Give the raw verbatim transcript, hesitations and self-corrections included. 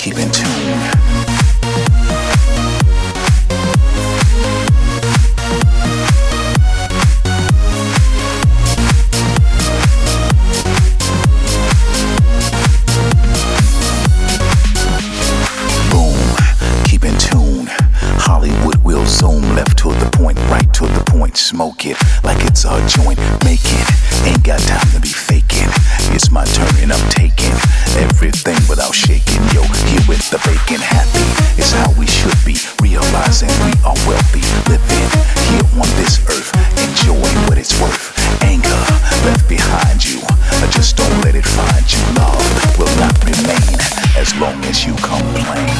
keep in tune. Smoke it like it's a joint, make it. Ain't got time to be faking. It's my turn and I'm taking everything without shaking. Yo, here with the bacon, happy is how we should be. Realizing we are wealthy, living here on this earth, enjoying what it's worth. Anger left behind you, just don't let it find you. Love will not remain as long as you complain.